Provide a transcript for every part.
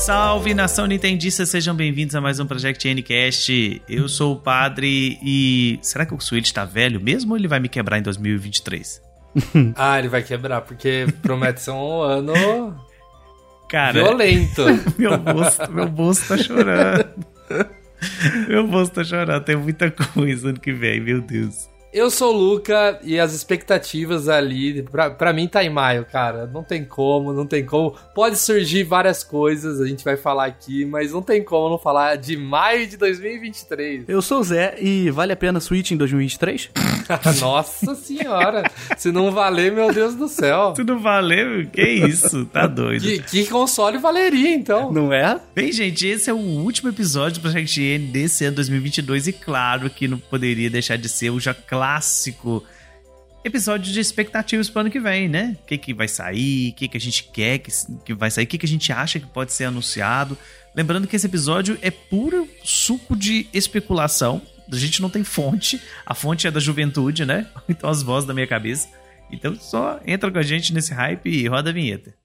Salve, nação nintendista, sejam bem-vindos a mais um Project Ncast. Eu sou o Padre e... será que o Switch tá velho mesmo ou ele vai me quebrar em 2023? Ele vai quebrar, porque promete ser um ano... Cara, violento. meu bolso tá chorando. Meu bolso tá chorando, tem muita coisa ano que vem, meu Deus. Eu sou o Luca e as expectativas ali, pra mim tá em maio, cara. Não tem como. Pode surgir várias coisas, a gente vai falar aqui, mas não tem como não falar de maio de 2023. Eu sou o Zé e vale a pena Switch em 2023? Nossa senhora, se não valer, meu Deus do céu. Se não valer, que isso, tá doido. Que console valeria, então? Não é? Bem, gente, esse é o último episódio do Project N desse ano 2022 e claro que não poderia deixar de ser o já clássico episódio de expectativas pro ano que vem, né? O que vai sair, o que a gente quer que vai sair, o que a gente acha que pode ser anunciado. Lembrando que esse episódio é puro suco de especulação. A gente não tem fonte, a fonte é da juventude, né? Então as vozes da minha cabeça. Então só entra com a gente nesse hype e roda a vinheta.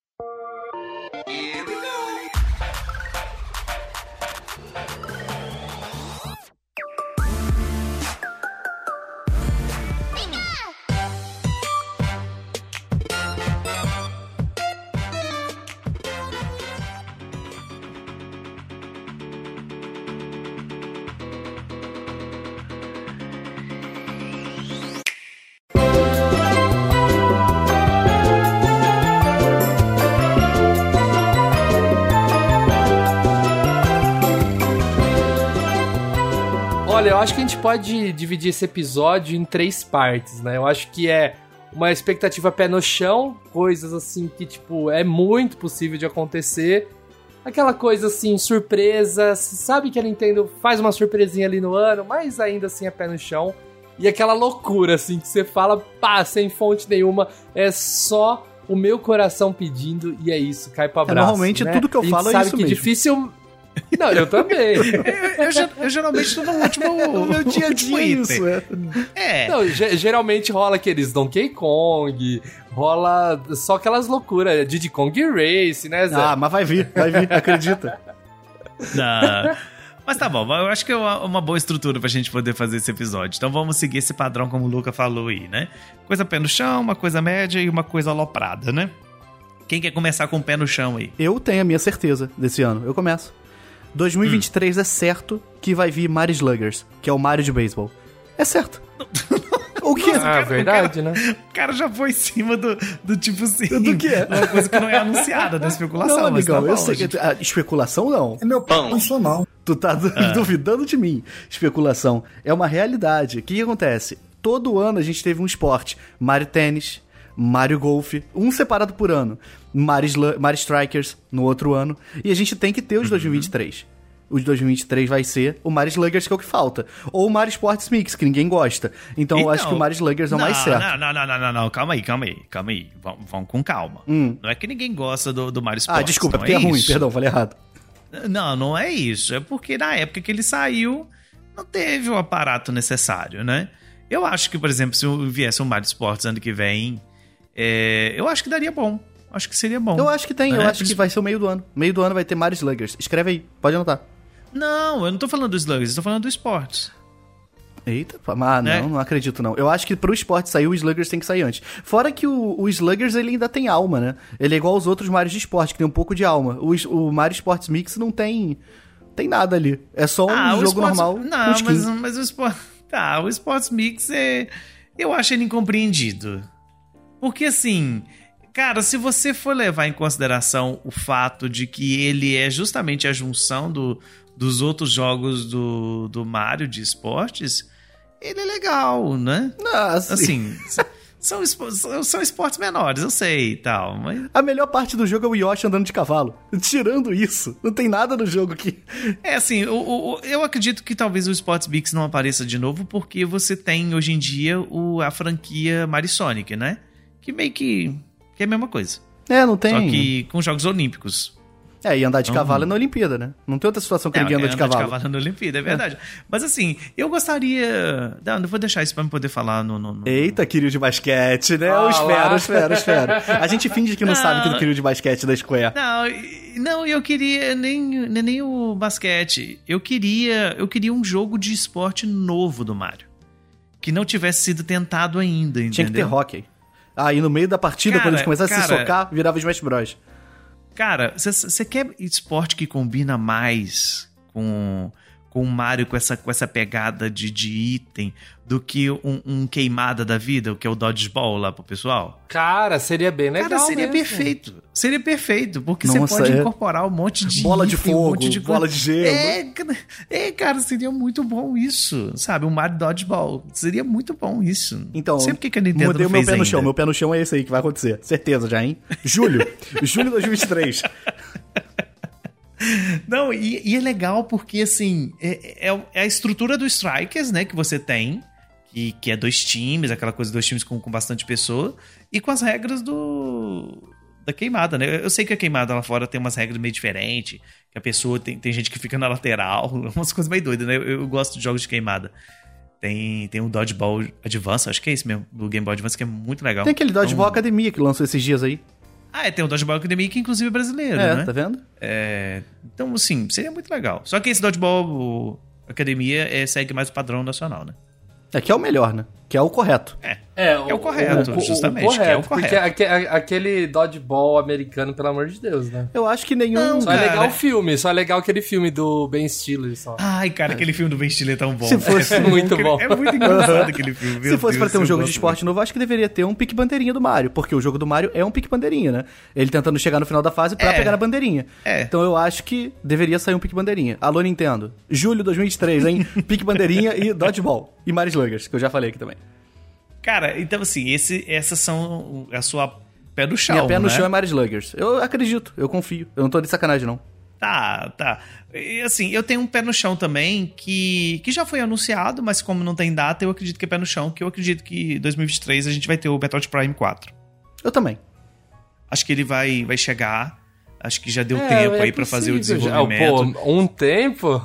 Olha, eu acho que a gente pode dividir esse episódio em 3 partes, né? Eu acho que é uma expectativa pé no chão, coisas assim que, tipo, é muito possível de acontecer. Aquela coisa assim, surpresa, sabe que a Nintendo faz uma surpresinha ali no ano, mas ainda assim é pé no chão. E aquela loucura, assim, que você fala, pá, sem fonte nenhuma, é só o meu coração pedindo e é isso, cai pra braço, normalmente né? tudo que eu falo é isso mesmo. Difícil... Não, eu também. Eu geralmente tô no último... No meu dia a dia isso, é. Não, geralmente rola aqueles Donkey Kong, rola só aquelas loucuras, Diddy Kong Race, né, Zé? Mas vai vir, acredita. Não. Mas tá bom, eu acho que é uma boa estrutura pra gente poder fazer esse episódio. Então vamos seguir esse padrão como o Luca falou aí, né? Coisa pé no chão, uma coisa média e uma coisa aloprada, né? Quem quer começar com o pé no chão aí? Eu tenho a minha certeza desse ano, eu começo. 2023 é certo que vai vir Mario Sluggers, que é o Mario de beisebol. É certo. O quê? Verdade, né? O cara já foi em cima do tipo assim... Do quê? Uma coisa que não é anunciada, da especulação. Não, mas amigão, tá bom, eu sei que... especulação não. É meu pão nacional. Tu tá duvidando de mim. Especulação é uma realidade. O que acontece? Todo ano a gente teve um esporte. Mario Tênis, Mario Golf, um separado por ano. Mario Strikers no outro ano. E a gente tem que ter os 2023. O de 2023 vai ser o Mario Sluggers, que é o que falta. Ou o Mario Sports Mix, que ninguém gosta. Então eu acho que o Mario Sluggers é o mais certo. Não. Calma aí. Vamos com calma. Não é que ninguém gosta do Mario Sports. Desculpa, porque é ruim. Perdão, falei errado. Não é isso. É porque na época que ele saiu, não teve o aparato necessário, né? Eu acho que, por exemplo, se viesse um Mario Sports ano que vem, eu acho que daria bom. Acho que seria bom. Eu acho que tem, eu acho que vai ser o meio do ano. Meio do ano vai ter Mario Sluggers. Escreve aí, pode anotar. Não, eu não tô falando do Sluggers, eu tô falando do Sports. Eita, mas não acredito não. Eu acho que pro Sports sair, o Sluggers tem que sair antes. Fora que o Sluggers, ele ainda tem alma, né? Ele é igual aos outros Marios de esporte, que tem um pouco de alma. O Mario Sports Mix não tem nada ali. É só um jogo normal. Não, mas o Sports... Tá, o Sports Mix eu acho ele incompreendido. Porque assim... Cara, se você for levar em consideração o fato de que ele é justamente a junção dos outros jogos do Mario de esportes, ele é legal, né? Nossa. Assim, são esportes menores, eu sei e tal, mas... A melhor parte do jogo é o Yoshi andando de cavalo. Tirando isso, não tem nada no jogo que... assim, eu acredito que talvez o Sports Mix não apareça de novo, porque você tem, hoje em dia, a franquia Mario Sonic, né? Que meio que é a mesma coisa. Não tem... Só que com Jogos Olímpicos. E andar de cavalo é na Olimpíada, né? Não tem outra situação que ninguém anda de cavalo. Andar de cavalo na Olimpíada, é verdade. Mas assim, eu gostaria... Não vou deixar isso pra me poder falar no... Eita, Kiryu de basquete, né? Eu espero. A gente finge que não sabe que do Kiryu de basquete da Square. Não, eu queria nem o basquete. Eu queria um jogo de esporte novo do Mario. Que não tivesse sido tentado ainda, entendeu? Tinha que ter hockey. E no meio da partida, quando eles começassem a se socar, virava Smash Bros. Cara, você quer esporte que combina mais com o Mario, com essa pegada de item, do que um queimada da vida, o que é o dodgeball lá pro pessoal? Cara, seria bem legal. Cara, seria mesmo. perfeito. Seria perfeito, porque você pode incorporar um monte de bola de item, fogo, um monte de bola de gelo. Cara, seria muito bom isso, sabe? O Mario Dodgeball. Seria muito bom isso. Então, não sei porque que a Nintendo mudei não o meu fez pé no ainda. chão. Meu pé no chão é esse aí que vai acontecer. Certeza já, hein? Julho de 2023. Não, e é legal porque, assim, é a estrutura do Strikers, né, que você tem, que é 2 times, aquela coisa de 2 times com bastante pessoa, e com as regras da queimada, né? Eu sei que a queimada lá fora tem umas regras meio diferentes, que a pessoa tem gente que fica na lateral, umas coisas meio doidas, né? Eu gosto de jogos de queimada. Tem um Dodgeball Advance, acho que é esse mesmo, do Game Boy Advance, que é muito legal. Tem aquele Dodgeball Academia que lançou esses dias aí. Tem o Dodgeball Academy, que inclusive é brasileiro, né? Tá vendo? Então, assim, seria muito legal. Só que esse Dodgeball Academia segue mais o padrão nacional, né? Que é o melhor, né? Que é o correto. É o correto, justamente. O correto, que é o correto. Porque aquele dodgeball americano, pelo amor de Deus, né? Eu acho que nenhum... Não, só é legal o filme, só é legal aquele filme do Ben Stiller, só. Ai, cara, aquele filme do Ben Stiller é tão bom. Se fosse muito bom. É muito engraçado aquele filme. Se fosse pra ter um jogo de esporte novo, acho que deveria ter um pique-bandeirinha do Mario, porque o jogo do Mario é um pique-bandeirinha, né? Ele tentando chegar no final da fase pra pegar a bandeirinha. Então eu acho que deveria sair um pique-bandeirinha. Alô, Nintendo. Julho 2023, hein? Pique-bandeirinha e Dodgeball. E Mario Sluggers, que eu já falei aqui também. Cara, então assim, essas são a sua pé no chão, Minha pé no né? chão é Mario Sluggers. Eu acredito, eu confio. Eu não tô de sacanagem, não. Tá. E assim, eu tenho um pé no chão também que já foi anunciado, mas como não tem data, eu acredito que é pé no chão, que eu acredito que em 2023 a gente vai ter o Metroid Prime 4. Eu também. Acho que ele vai chegar. Acho que já deu tempo aí pra fazer o desenvolvimento. Um tempo?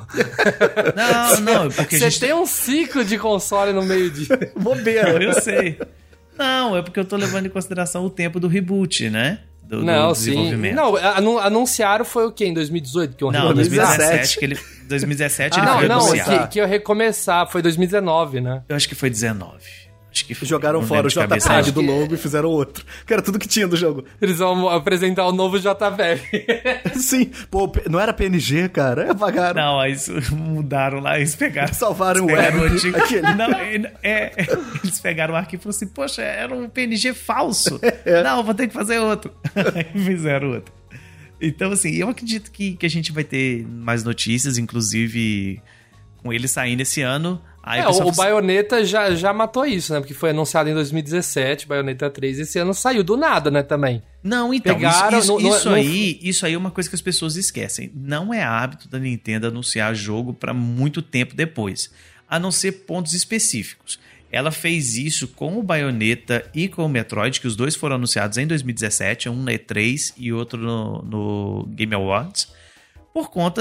Não, porque Você tem um ciclo de console no meio de... Bobeira. Eu sei. Não, é porque eu tô levando em consideração o tempo do reboot, né? Do desenvolvimento. Não, anunciaram foi o quê? Em 2018? Que 2017. 2017 ele foi anunciado. Que ia recomeçar. Foi 2019, né? Eu acho que foi 19. Jogaram fora o JPEG do logo e fizeram outro. Que era tudo que tinha do jogo. Eles vão apresentar o novo JPEG. Sim. Pô, não era PNG, cara. Apagaram. Não, eles mudaram lá, eles pegaram... Salvaram o web. Não, eles pegaram o arquivo e falaram assim, poxa, era um PNG falso. Não, vou ter que fazer outro. Aí fizeram outro. Então, assim, eu acredito que a gente vai ter mais notícias, inclusive com ele saindo esse ano... o Bayonetta já matou isso, né? Porque foi anunciado em 2017, Bayonetta 3. Esse ano saiu do nada, né, também. Não, então, pegaram, isso aí é uma coisa que as pessoas esquecem. Não é hábito da Nintendo anunciar jogo pra muito tempo depois, a não ser pontos específicos. Ela fez isso com o Bayonetta e com o Metroid, que os dois foram anunciados em 2017, um na E3 e outro no Game Awards, por conta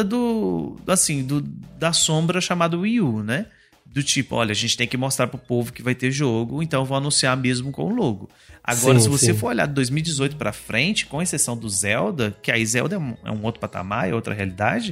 da sombra chamada Wii U, né? Do tipo, olha, a gente tem que mostrar pro povo que vai ter jogo, então eu vou anunciar mesmo com o logo. Agora, se você for olhar de 2018 pra frente, com exceção do Zelda, que aí Zelda é um outro patamar, é outra realidade,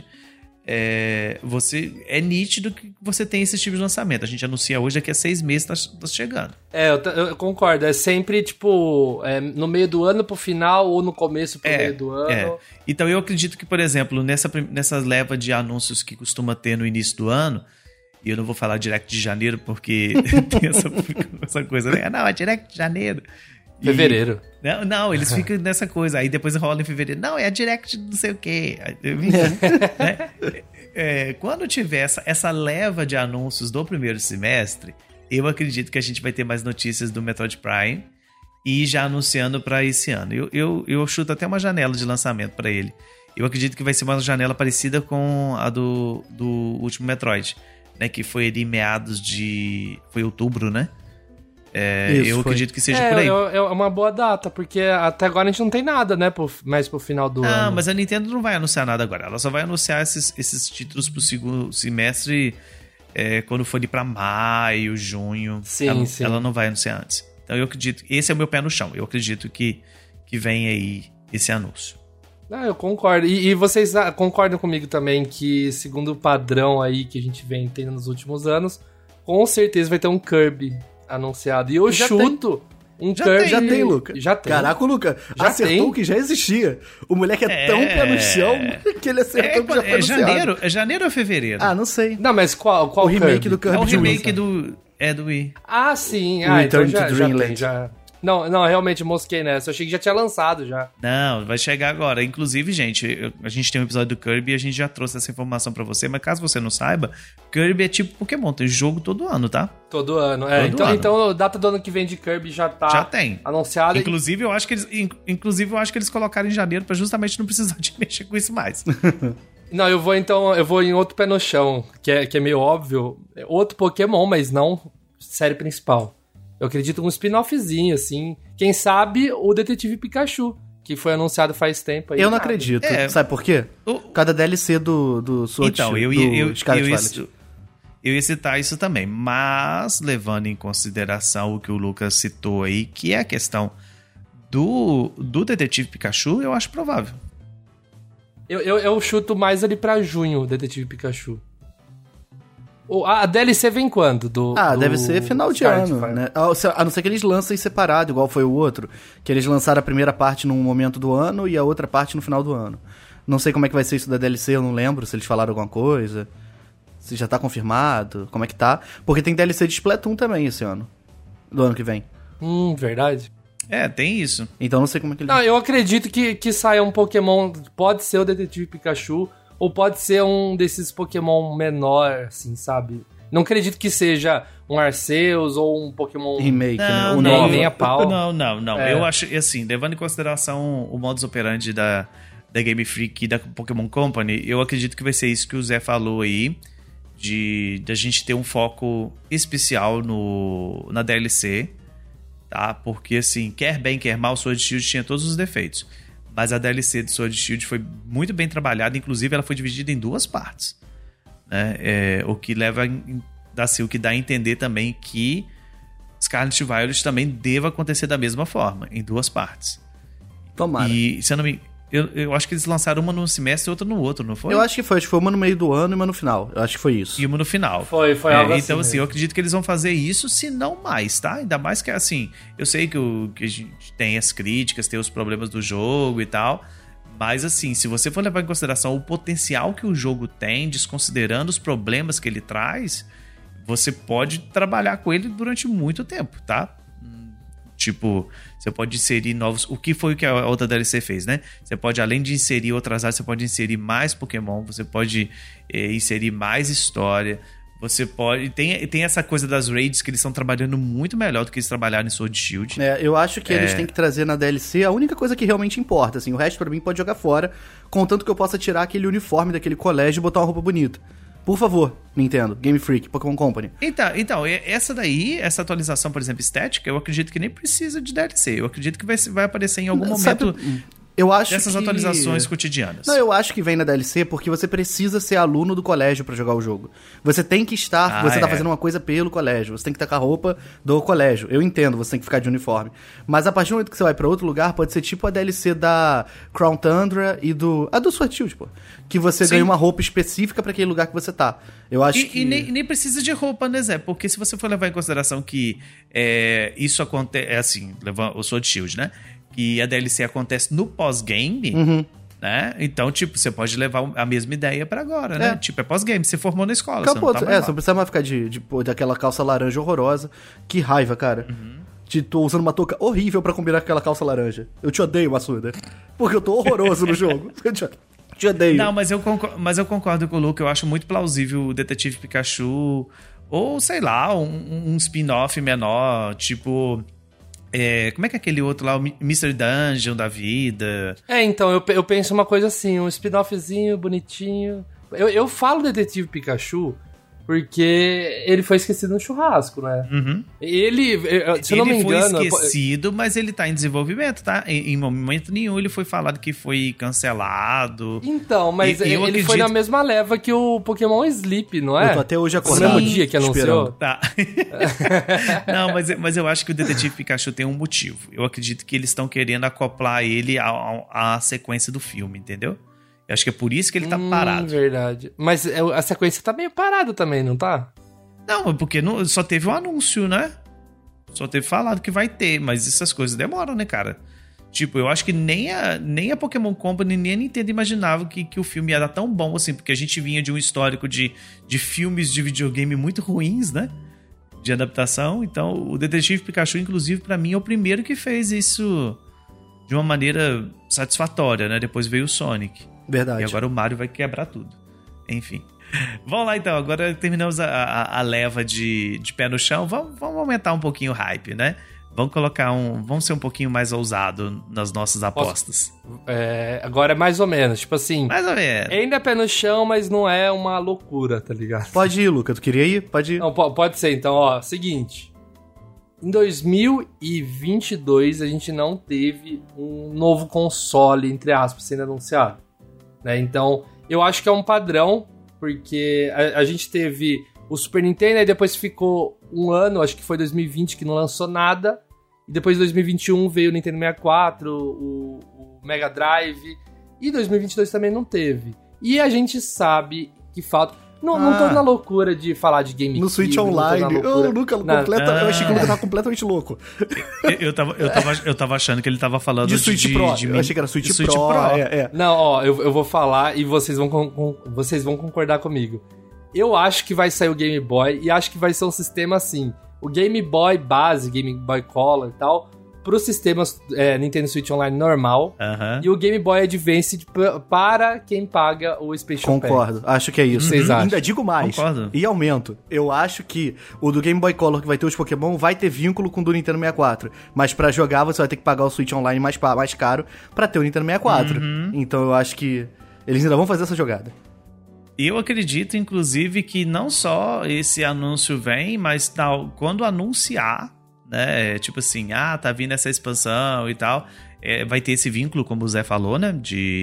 é nítido que você tem esses tipos de lançamento. A gente anuncia hoje, daqui a 6 meses tá chegando. Eu concordo. É sempre, tipo, no meio do ano pro final ou no começo pro meio do ano. Então, eu acredito que, por exemplo, nessa leva de anúncios que costuma ter no início do ano, e eu não vou falar Direct de janeiro, porque tem essa coisa, né? Não, é Direct de janeiro. Fevereiro. Não, eles ficam nessa coisa. Aí depois rola em fevereiro. Não, é a Direct não sei o quê. Né? Quando tiver essa leva de anúncios do primeiro semestre, eu acredito que a gente vai ter mais notícias do Metroid Prime e já anunciando para esse ano. Eu chuto até uma janela de lançamento para ele. Eu acredito que vai ser uma janela parecida com a do último Metroid, né? Que foi ali em meados de... Foi outubro, né? Eu acredito que seja por aí. É uma boa data, porque até agora a gente não tem nada, né, mais pro final do ano. Ah, mas a Nintendo não vai anunciar nada agora. Ela só vai anunciar esses títulos pro segundo semestre quando for ir pra maio, junho. Sim. Ela não vai anunciar antes. Então eu acredito, esse é o meu pé no chão. Eu acredito que vem aí esse anúncio. Eu concordo. E vocês concordam comigo também que, segundo o padrão aí que a gente vem tendo nos últimos anos, com certeza vai ter um Kirby anunciado. E eu chuto um Kirby... Já tem, Luca. Já tem. Caraca, o Luca acertou o que já existia. O moleque é tão pé no chão que ele acertou o que já foi anunciado. É janeiro ou fevereiro? Ah, não sei. Não, mas qual o remake do Kirby? É o remake do Wii. Ah, sim. Return Então to Dreamland. já. Não, realmente mosquei nessa. Eu achei que já tinha lançado já. Não, vai chegar agora. Inclusive, gente, a gente tem um episódio do Kirby e a gente já trouxe essa informação pra você, mas caso você não saiba, Kirby é tipo Pokémon, tem jogo todo ano, tá? Todo ano, Então a data do ano que vem de Kirby já tem anunciada. Inclusive, eu acho que eles colocaram em janeiro pra justamente não precisar de mexer com isso mais. Não, eu vou em outro pé no chão, que é meio óbvio. Outro Pokémon, mas não série principal. Eu acredito um spin-offzinho, assim. Quem sabe o Detetive Pikachu, que foi anunciado faz tempo aí. Eu não acredito. Sabe por quê? Cada DLC do Sword Então, eu ia citar isso também. Mas, levando em consideração o que o Lucas citou aí, que é a questão do Detetive Pikachu, eu acho provável. Eu chuto mais ali pra junho, o Detetive Pikachu. A DLC vem quando? Deve ser final de ano, né? A não ser que eles lancem separado, igual foi o outro. Que eles lançaram a primeira parte num momento do ano e a outra parte no final do ano. Não sei como é que vai ser isso da DLC, eu não lembro se eles falaram alguma coisa. Se já tá confirmado, como é que tá. Porque tem DLC de Splatoon também esse ano. Do ano que vem. Verdade. Tem isso. Então não sei como é que eles... Não, eu acredito que saia um Pokémon, pode ser o Detetive Pikachu, ou pode ser um desses Pokémon menor, assim, sabe? Não acredito que seja um Arceus ou um Pokémon... Remake, né? Nem a pau. Não. Eu acho, assim, levando em consideração o modus operandi da Game Freak e da Pokémon Company, eu acredito que vai ser isso que o Zé falou aí, de a gente ter um foco especial na DLC, tá? Porque, assim, quer bem, quer mal, Sword Shield tinha todos os defeitos. Mas a DLC de Sword Shield foi muito bem trabalhada, inclusive ela foi dividida em 2 partes. Né? O que o que dá a entender também que Scarlet Violet também deva acontecer da mesma forma, em 2 partes. Tomara. E, se eu não me... Eu acho que eles lançaram uma no semestre e outra no outro, não foi? Eu acho que foi uma no meio do ano e uma no final. Eu acho que foi isso. E uma no final. Foi algo assim. Então, assim, eu acredito que eles vão fazer isso, se não mais, tá? Ainda mais que, assim, eu sei que a gente tem as críticas, tem os problemas do jogo e tal, mas, assim, se você for levar em consideração o potencial que o jogo tem, desconsiderando os problemas que ele traz, você pode trabalhar com ele durante muito tempo, tá? Tipo, você pode inserir novos... O que foi que a outra DLC fez, né? Você pode, além de inserir outras áreas, você pode inserir mais Pokémon, você pode inserir mais história, você pode... Tem essa coisa das raids que eles estão trabalhando muito melhor do que eles trabalharam em Sword Shield. Eu acho que eles têm que trazer na DLC a única coisa que realmente importa, assim. O resto, pra mim, pode jogar fora, contanto que eu possa tirar aquele uniforme daquele colégio e botar uma roupa bonita. Por favor, Nintendo, Game Freak, Pokémon Company. Então, essa atualização, por exemplo, estética, eu acredito que nem precisa de DLC. Eu acredito que vai aparecer em algum momento eu acho dessas atualizações cotidianas. Não, eu acho que vem na DLC porque você precisa ser aluno do colégio pra jogar o jogo. Você tem que estar, você tá fazendo uma coisa pelo colégio. Você tem que estar com a roupa do colégio. Eu entendo, você tem que ficar de uniforme. Mas a partir do momento que você vai pra outro lugar, pode ser tipo a DLC da Crown Tundra e do Sword Shield, pô. Que você ganha uma roupa específica pra aquele lugar que você tá. Eu acho que... E nem precisa de roupa, né, Zé? Porque se você for levar em consideração que isso acontece... assim, levando o Sword Shield, né? Que a DLC acontece no pós-game, né? Então, tipo, você pode levar a mesma ideia pra agora, né? Tipo, é pós-game, você formou na escola, Acabou, você não tá mais você não precisa mais ficar daquela calça laranja horrorosa. Que raiva, cara. Tô usando uma touca horrível pra combinar com aquela calça laranja. Eu te odeio, Massuda. Porque eu tô horroroso no jogo. Te odeio. Não, mas eu concordo com o Luke. Eu acho muito plausível o Detetive Pikachu, ou sei lá, um spin-off menor, tipo... como é que é aquele outro lá, o Mystery Dungeon da vida? Então, eu penso uma coisa assim, um spin-offzinho bonitinho. Eu falo Detetive Pikachu porque ele foi esquecido no churrasco, né? Ele, se eu não me engano... Ele foi esquecido, mas ele tá em desenvolvimento, tá? Em momento nenhum ele foi falado que foi cancelado. Então, mas ele foi na mesma leva que o Pokémon Sleep, não é? Eu tô até hoje acordado. No mesmo dia que anunciou. Tá. Não, mas eu acho que o Detetive Pikachu tem um motivo. Eu acredito que eles estão querendo acoplar ele à sequência do filme, entendeu? Eu acho que é por isso que ele tá parado. Verdade. Mas a sequência tá meio parada também, não tá? Não, porque só teve um anúncio, né? Só teve falado que vai ter, mas essas coisas demoram, né, cara? Tipo, eu acho que nem a Pokémon Company nem a Nintendo imaginava que o filme ia dar tão bom assim, porque a gente vinha de um histórico de filmes de videogame muito ruins, né? De adaptação. Então, o Detetive Pikachu, inclusive, pra mim, é o primeiro que fez isso de uma maneira satisfatória, né? Depois veio o Sonic. Verdade. E agora o Mario vai quebrar tudo. Enfim. Vamos lá, então. Agora terminamos a leva de pé no chão. Vamos aumentar um pouquinho o hype, né? Vamos ser um pouquinho mais ousado nas nossas apostas. Agora é mais ou menos. Tipo assim... Mais ou menos. Ainda é pé no chão, mas não é uma loucura, tá ligado? Pode ir, Luca. Tu queria ir? Pode ir. Não, pode ser. Então, ó, seguinte. Em 2022, a gente não teve um novo console, entre aspas, sendo anunciado. Né? Então, eu acho que é um padrão, porque a gente teve o Super Nintendo, aí depois ficou um ano, acho que foi 2020, que não lançou nada, e depois em 2021 veio o Nintendo 64, o Mega Drive, e 2022 também não teve. E a gente sabe que falta... Não tô na loucura de falar de GameCube. No Switch Online. Eu achei que o Luca tava completamente louco. Eu tava achando que ele tava falando de Switch Pro. Eu achei que era Switch Pro. Não, ó, eu vou falar e vocês vão concordar comigo. Eu acho que vai sair o Game Boy e acho que vai ser um sistema assim. O Game Boy base, Game Boy Color e tal, para os sistemas Nintendo Switch Online normal. E o Game Boy Advance para quem paga o Expansion Pack. Concordo, acho que é isso. Vocês acham? Ainda digo mais. Concordo. E aumento. Eu acho que o do Game Boy Color, que vai ter os Pokémon, vai ter vínculo com o do Nintendo 64. Mas pra jogar, você vai ter que pagar o Switch Online mais caro pra ter o Nintendo 64. Então eu acho que eles ainda vão fazer essa jogada. Eu acredito, inclusive, que não só esse anúncio vem, mas quando anunciar, né, tipo assim, tá vindo essa expansão e tal, vai ter esse vínculo, como o Zé falou, né,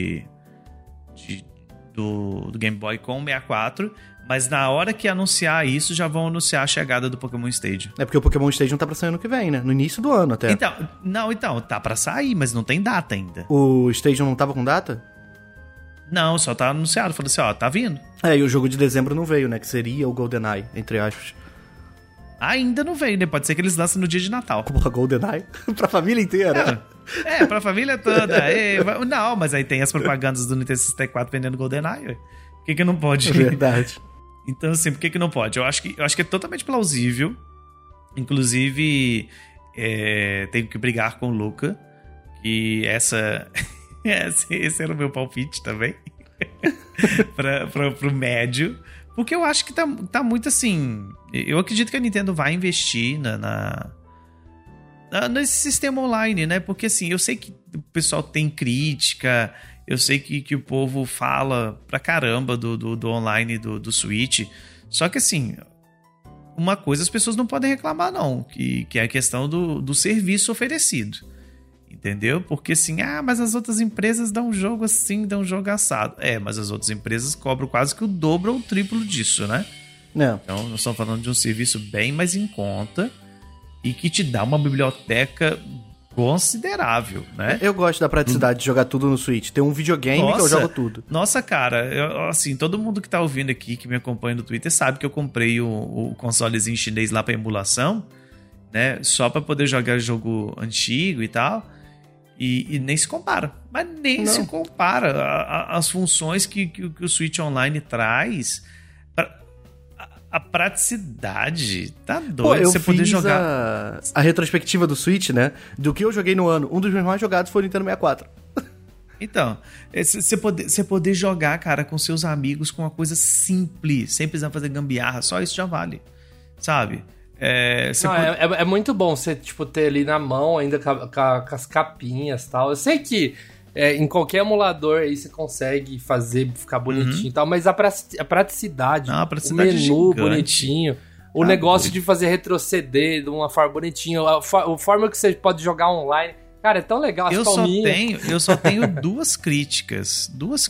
do Game Boy com o 64, mas na hora que anunciar isso, já vão anunciar a chegada do Pokémon Stadium. É porque o Pokémon Stadium tá pra sair ano que vem, né, no início do ano até. Então, tá pra sair, mas não tem data ainda. O Stadium não tava com data? Não, só tá anunciado, falou assim, tá vindo. E o jogo de dezembro não veio, né, que seria o GoldenEye, entre aspas. Ainda não veio, né? Pode ser que eles lancem no dia de Natal. Porra, GoldenEye? Pra família inteira? Pra família toda. Não, mas aí tem as propagandas do Nintendo 64 vendendo GoldenEye. Por que não pode? É verdade. Então, assim, por que não pode? Eu acho que é totalmente plausível. Inclusive, tenho que brigar com o Luca. Que esse era o meu palpite também. pro médio. Porque eu acho que tá muito assim... Eu acredito que a Nintendo vai investir nesse sistema online, né? Porque assim, eu sei que o pessoal tem crítica, eu sei que o povo fala pra caramba do online do Switch. Só que assim, uma coisa as pessoas não podem reclamar não, que é a questão do serviço oferecido. Entendeu? Porque assim, mas as outras empresas dão um jogo assim, dão um jogo assado. Mas as outras empresas cobram quase que o dobro ou o triplo disso, né? Então, nós estamos falando de um serviço bem mais em conta e que te dá uma biblioteca considerável, né? Eu gosto da praticidade de jogar tudo no Switch. Tem um videogame que eu jogo tudo. Nossa, cara, assim, todo mundo que tá ouvindo aqui, que me acompanha no Twitter, sabe que eu comprei o consolezinho chinês lá pra emulação, né? Só pra poder jogar jogo antigo e tal. E nem se compara. Mas nem se compara as funções que o Switch Online traz. A praticidade. Tá doido você poder jogar. A retrospectiva do Switch, né? Do que eu joguei no ano. Um dos meus mais jogados foi o Nintendo 64. Então, você poder jogar, cara, com seus amigos com uma coisa simples, sem precisar fazer gambiarra. Só isso já vale. Sabe? É muito bom você, tipo, ter ali na mão ainda com as capinhas e tal. Eu sei que em qualquer emulador aí você consegue fazer, ficar bonitinho e tal, mas a praticidade, Não, a o praticidade é menu gigante. bonitinho, o negócio de fazer retroceder de uma forma bonitinha, a forma que você pode jogar online. Cara, é tão legal as palminhas. Eu só tenho duas críticas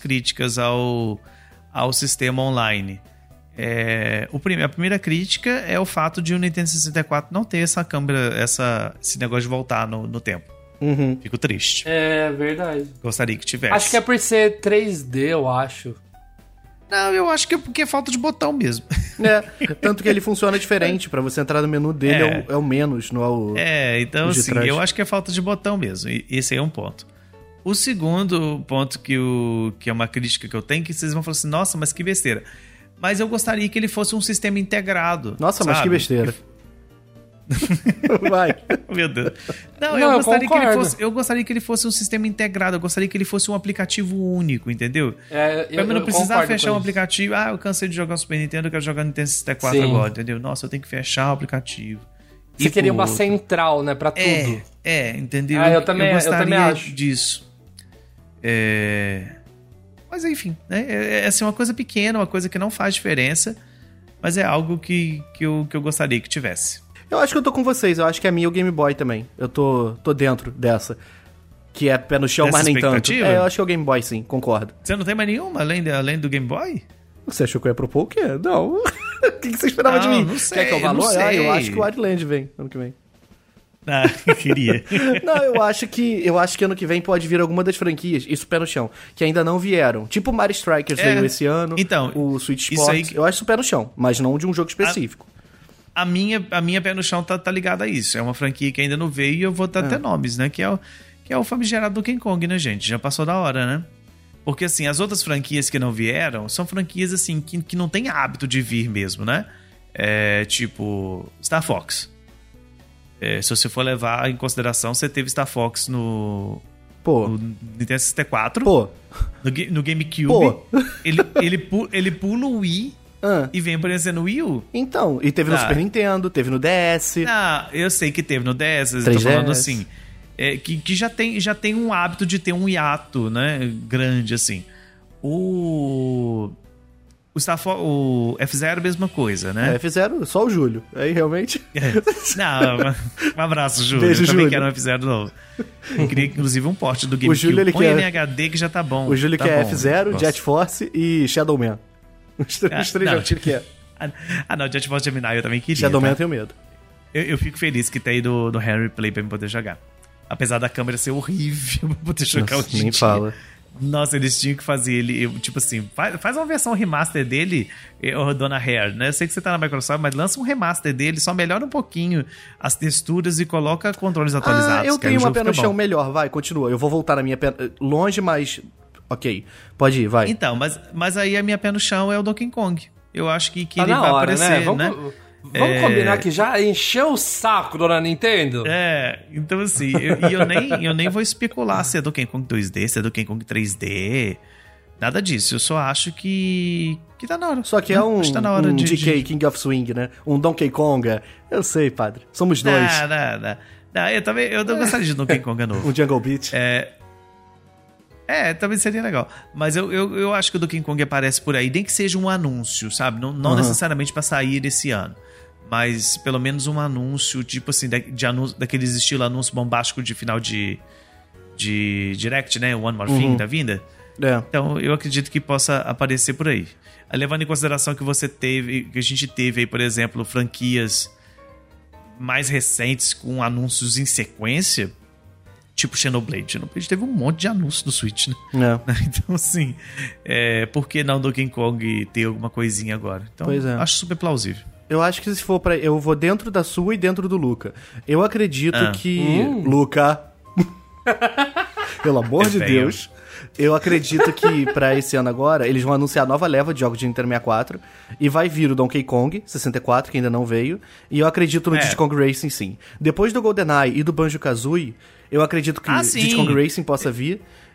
ao sistema online. A primeira crítica é o fato de o Nintendo 64 não ter essa câmera, esse negócio de voltar no tempo. Uhum. Fico triste. É verdade. Gostaria que tivesse. Acho que é por ser 3D, eu acho. Não, eu acho que é porque é falta de botão mesmo. Tanto que ele funciona diferente. Pra você entrar no menu dele é o menos, não é o. Então o de assim, trás. eu acho que é falta de botão mesmo. E esse aí é um ponto. O segundo ponto que é uma crítica que eu tenho, que vocês vão falar assim, nossa, mas que besteira. Mas eu gostaria que ele fosse um sistema integrado. Nossa, mas sabe? que besteira. Vai. Meu Deus. Não, eu eu gostaria que ele fosse um sistema integrado. Eu gostaria que ele fosse um aplicativo único, entendeu? Pra eu não precisar fechar um aplicativo. Eu cansei de jogar o Super Nintendo, eu quero jogar no Nintendo 64 agora, entendeu? Nossa, eu tenho que fechar o aplicativo. Você queria uma central, né, pra tudo. Entendeu? Eu também acho disso. Mas enfim, né? É assim, uma coisa pequena, uma coisa que não faz diferença, mas é algo que eu gostaria que tivesse. Eu acho que eu tô com vocês, eu acho que é a minha e o Game Boy também. Eu tô dentro dessa. Que é pé no chão, Dessa mas nem tanto. expectativa? Eu acho que é o Game Boy, sim, concordo. Você não tem mais nenhuma além do Game Boy? Você achou que eu ia propor o quê? Não. O que você esperava de mim? Não sei, Quer que eu valor? não sei. Eu acho que o Wildland vem ano que vem. Eu queria. Não, eu acho que ano que vem pode vir alguma das franquias, isso pé no chão, que ainda não vieram. Tipo o Mario Strikers veio esse ano, então, o Switch isso Sports. aí- Eu acho isso pé no chão, mas não de um jogo específico. A minha pé no chão tá ligada a isso. É uma franquia que ainda não veio e eu vou dar até nomes, né? Que é o famigerado Donkey Kong, né, gente? Já passou da hora, né? Porque, assim, as outras franquias que não vieram são franquias, assim, que não tem hábito de vir mesmo, né? Tipo, Star Fox. Se você for levar em consideração, você teve Star Fox no Nintendo 64. Pô. No GameCube. Pô. Ele pula o Wii e vem aparecendo no Wii U. Então, e teve no Super Nintendo, teve no DS. Eu sei que teve no DS, eu 3DS. tô falando assim. Que já tem um hábito de ter um hiato, né? Grande, assim. O F-Zero, mesma coisa, né? F0, só o Júlio. Aí realmente. Não, um abraço, Júlio. Beijo, Eu também Júlio. quero um F-Zero novo. Eu queria, inclusive, um porte do GameCube. Júlio, ele Põe quer- em HD que já tá bom. O Júlio tá quer bom. F0, Nossa. Jet Force e Shadow Man. Os três não. jogos que ele quer. Não, Jet Force Gemini eu também queria. Shadow Man tá? eu tenho medo. Eu fico feliz que tem do Henry Play pra eu poder jogar. Apesar da câmera ser horrível pra poder jogar Nossa, hoje em nem dia. fala. Nossa, eles tinham que fazer ele, tipo assim, faz uma versão remaster dele, Dona Hair, né? Eu sei que você tá na Microsoft, mas lança um remaster dele, só melhora um pouquinho as texturas e coloca controles atualizados. Eu que aí tenho o uma jogo pé no fica chão bom. melhor, vai, continua. Eu vou voltar na minha pé... Longe, mas... Ok, pode ir, vai. Então, mas aí a minha pé no chão é o Donkey Kong. Eu acho que Tá ele na vai hora, aparecer, né? Vamos combinar que já encheu o saco, dona Nintendo? Então assim, eu nem vou especular se é Donkey Kong 2D, se é Donkey Kong 3D, nada disso. Eu só acho que tá na hora. Só que né? é um Acho que tá na hora DK King of Swing, né? Um Donkey Konga. Eu sei, padre. Somos dois. Não, eu não gostaria de Donkey Kong novo. Um Jungle Beat. Também seria legal. Mas eu acho que o Donkey Kong aparece por aí, nem que seja um anúncio, sabe? Não necessariamente pra sair esse ano. Mas pelo menos um anúncio, tipo assim, de anúncio, daqueles estilo anúncio bombástico de final de Direct, né? One More Thing da vinda. Então eu acredito que possa aparecer por aí. Levando em consideração que a gente teve aí, por exemplo, franquias mais recentes com anúncios em sequência, tipo Xenoblade. Xenoblade teve um monte de anúncios no Switch, né? Então, assim, por que não Donkey Kong ter alguma coisinha agora? Então, Pois é. acho super plausível. Eu acho que se for pra... Eu vou dentro da sua e dentro do Luca. Eu acredito que... Luca... Pelo amor de feio. Deus. Eu acredito que pra esse ano agora, eles vão anunciar a nova leva de jogos de Nintendo 64 e vai vir o Donkey Kong 64, que ainda não veio, e eu acredito no Diddy Kong Racing, sim. Depois do GoldenEye e do Banjo-Kazooie, eu acredito que sim. Diddy Kong Racing possa vir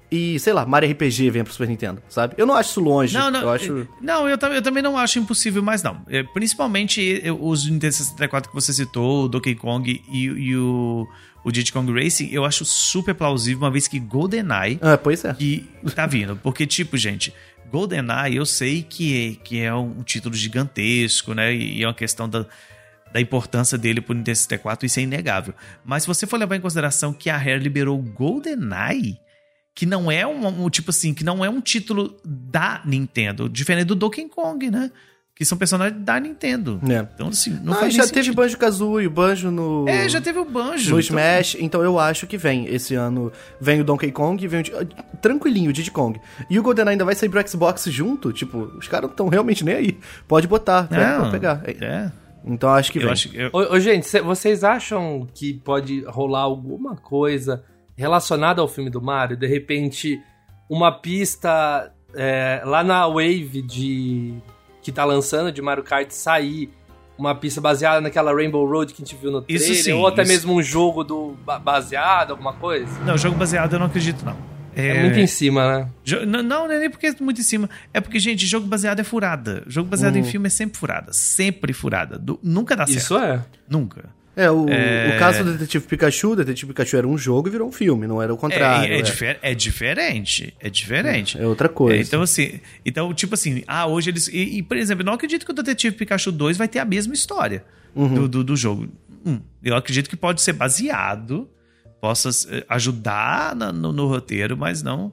e, sei lá, Mario RPG venha pro Super Nintendo, sabe? Eu não acho isso longe. Eu também não acho impossível, mas não. Principalmente os Nintendo 64 que você citou, o Donkey Kong e o Diddy Kong Racing, eu acho super plausível, uma vez que GoldenEye... pois é. Que tá vindo. Porque, tipo, gente, GoldenEye eu sei que é um título gigantesco, né? E é uma questão da importância dele pro Nintendo 64, isso é inegável. Mas se você for levar em consideração que a Rare liberou GoldenEye, que não é tipo assim, que não é um título da Nintendo, diferente do Donkey Kong, né? Que são personagens da Nintendo. Então, assim, não faz já teve Banjo-Kazooie, o Banjo no... já teve o Banjo. No Smash, então eu acho que vem. Esse ano vem o Donkey Kong, vem tranquilinho o Diddy Kong. E o GoldenEye ainda vai sair pro Xbox junto, tipo, os caras não estão realmente nem aí. Pode botar, pode pegar. Então acho que vem. Gente, vocês acham que pode rolar alguma coisa relacionada ao filme do Mario? De repente, uma pista lá na Wave que tá lançando de Mario Kart sair, uma pista baseada naquela Rainbow Road que a gente viu no trailer, sim, ou até mesmo um jogo baseado, alguma coisa? Não, jogo baseado eu não acredito, não. É muito em cima, né? Não é nem porque é muito em cima. É porque, gente, jogo baseado é furada. Jogo baseado em filme é sempre furada. Sempre furada. Nunca dá certo. Isso é. Nunca. O caso do Detetive Pikachu era um jogo e virou um filme, não era o contrário. É diferente. É diferente. É outra coisa. Então, tipo assim, hoje eles... E, por exemplo, eu não acredito que o Detetive Pikachu 2 vai ter a mesma história do jogo. Eu acredito que pode ser baseado, possa ajudar no roteiro, mas não...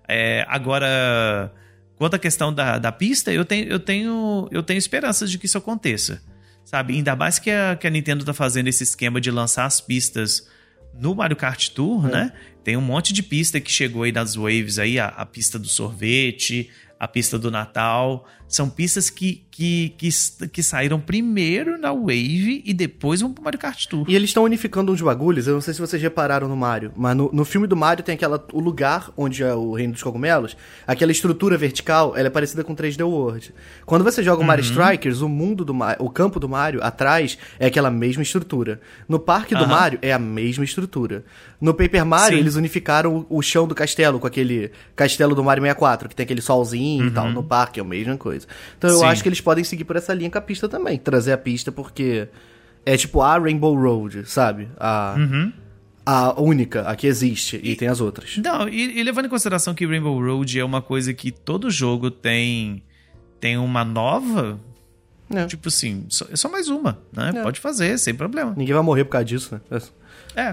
Agora, quanto à questão da pista, eu tenho esperanças de que isso aconteça. Sabe, ainda mais que a Nintendo tá fazendo esse esquema de lançar as pistas no Mario Kart Tour, né? Tem um monte de pista que chegou aí nas waves aí, a pista do sorvete, a pista do Natal. São pistas que saíram primeiro na Wave e depois vão pro Mario Kart Tour. E eles estão unificando uns bagulhos, eu não sei se vocês repararam no Mario, mas no filme do Mario tem o lugar onde é o Reino dos Cogumelos, aquela estrutura vertical, ela é parecida com 3D World. Quando você joga o Mario Strikers, o mundo do Mario, o campo do Mario, atrás, é aquela mesma estrutura. No parque do Mario, é a mesma estrutura. No Paper Mario, eles unificaram o chão do castelo, com aquele castelo do Mario 64, que tem aquele solzinho e tal. No parque é a mesma coisa. Então eu acho que eles podem seguir por essa linha com a pista também. Trazer a pista porque é tipo a Rainbow Road, sabe? A única, a que existe, e tem as outras. Não, e levando em consideração que Rainbow Road é uma coisa que todo jogo tem uma nova... Tipo assim, é só mais uma, né? Pode fazer, sem problema. Ninguém vai morrer por causa disso, né?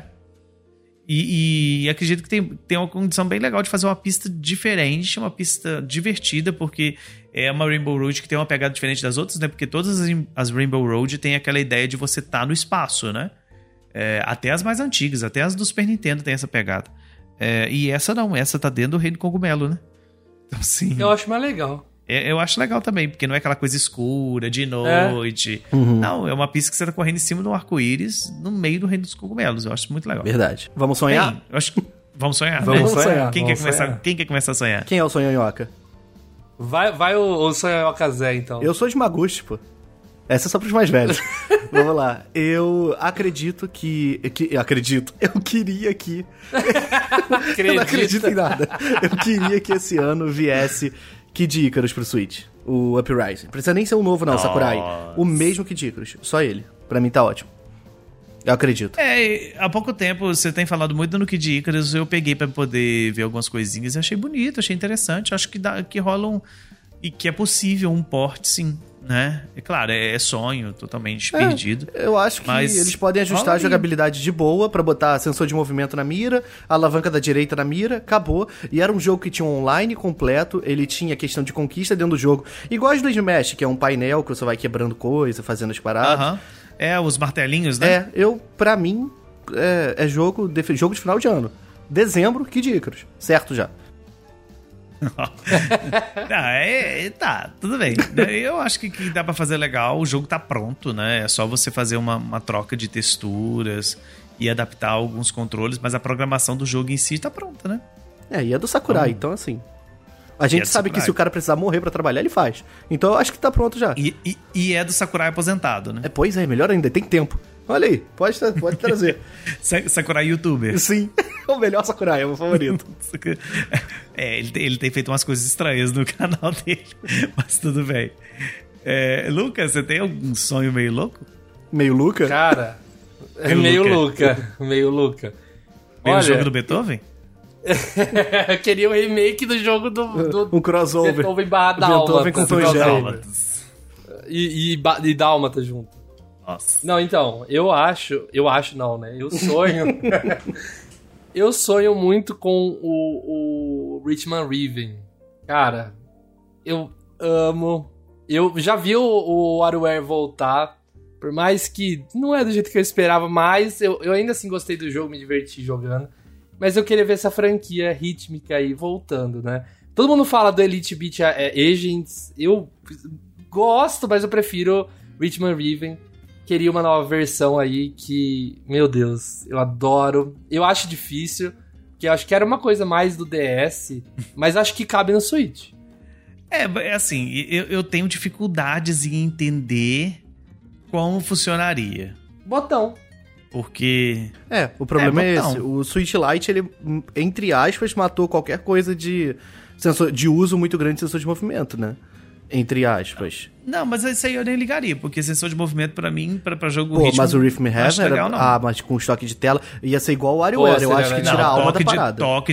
E acredito que tem uma condição bem legal de fazer uma pista diferente, uma pista divertida, porque é uma Rainbow Road que tem uma pegada diferente das outras, né? Porque todas as Rainbow Road tem aquela ideia de você estar no espaço, né? Até as mais antigas, até as do Super Nintendo tem essa pegada. E essa não, essa tá dentro do Reino Cogumelo, né? Então, sim. Eu acho mais legal. Eu acho legal também, porque não é aquela coisa escura, de noite. Não, é uma pista que você tá correndo em cima de um arco-íris no meio do Reino dos Cogumelos. Eu acho muito legal. Verdade. Vamos sonhar? Eu acho que... Vamos sonhar, Vamos sonhar. Quem quer começar a sonhar? Quem é o Sonhonhoca? Vai o Sonhonhoca Zé, então. Eu sou de Maguchi, pô. Essa é só pros mais velhos. Vamos lá. Eu acredito que... Eu queria que... Eu não acredito em nada. Eu queria que esse ano viesse... Kid Icarus pro Switch, o Uprising. Precisa nem ser um novo, não, Sakurai. O mesmo Kid Icarus, só ele. Pra mim tá ótimo. Eu acredito. Há pouco tempo, você tem falado muito no Kid Icarus, eu peguei pra poder ver algumas coisinhas e achei bonito, achei interessante. Acho que rola e que é possível um port, sim, né? É claro, é sonho totalmente perdido. Eu acho que eles podem ajustar a jogabilidade de boa pra botar sensor de movimento na mira, a alavanca da direita na mira, acabou. E era um jogo que tinha um online completo, ele tinha questão de conquista dentro do jogo. Igual as do Smash, que é um painel que você vai quebrando coisa, fazendo as paradas. Os martelinhos, né? Pra mim, é jogo de final de ano. Dezembro, Kid Icarus. Certo já. Tá, tudo bem. Eu acho que dá pra fazer legal. O jogo tá pronto, né? É só você fazer uma troca de texturas e adaptar alguns controles, mas a programação do jogo em si tá pronta, né? E é do Sakurai, então assim... A gente sabe que se o cara precisar morrer pra trabalhar, ele faz. Então eu acho que tá pronto já. E é do Sakurai aposentado, né? Pois é, melhor ainda, tem tempo. Olha aí, pode trazer. Sakurai YouTuber. Sim. É o melhor Sakurai, é o meu favorito. Ele tem feito umas coisas estranhas no canal dele, mas tudo bem. Lucas, você tem algum sonho meio louco? Meio Luca? Cara, meio Luca. Meio Olha, jogo do Beethoven? Eu queria um remake do jogo do um crossover. Beethoven barra Dálmatas. Beethoven com Tom Jerry. E Dálmata junto. Nossa. Não, então, eu sonho. Eu sonho muito com o Richmond Riven. Cara, eu amo. Eu já vi o WarioWare voltar. Por mais que não é do jeito que eu esperava, mas eu ainda assim gostei do jogo, me diverti jogando. Mas eu queria ver essa franquia rítmica aí voltando, né? Todo mundo fala do Elite Beat Agents. Eu gosto, mas eu prefiro Richmond Riven. Queria uma nova versão aí que, meu Deus, eu adoro. Eu acho difícil, porque eu acho que era uma coisa mais do DS, mas acho que cabe no Switch. Assim, eu tenho dificuldades em entender como funcionaria. Botão. Porque... o problema é esse. O Switch Lite, ele, entre aspas, matou qualquer coisa de uso muito grande de sensor de movimento, né? Entre aspas. Não, mas isso aí eu nem ligaria, porque sensor de movimento pra mim, pra jogo ritmo... mas o Rhythm Heaven era... legal, mas com estoque de tela ia ser igual o WarioWare. Eu acho que tira a alma da parada. Toque